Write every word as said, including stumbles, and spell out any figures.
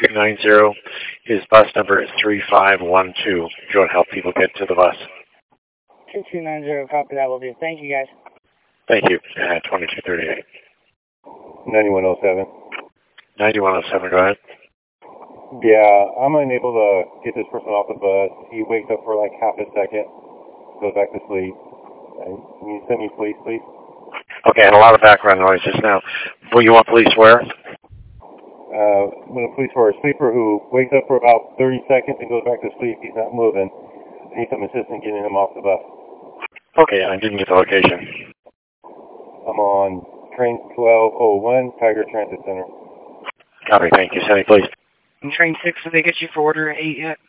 two nine zero. His bus number is three five one two. If you want to help people get to the bus. two two nine zero, copy that, will do. Thank you, guys. Thank you. Uh, twenty-two thirty-eight. ninety-one oh seven. ninety-one oh seven, go ahead. Yeah, I'm unable to get this person off the bus. He wakes up for like half a second, goes back to sleep. Can you send me police, please? Okay, and a lot of background noise just now. Well, you want police where? Uh, when the police for a sleeper who wakes up for about thirty seconds and goes back to sleep, he's not moving. I need some assistance getting him off the bus. Okay, I didn't get the location. I'm on train twelve oh one, Tiger Transit Center. Copy, thank you. Send me, please. Train six, did they get you for order eight yet?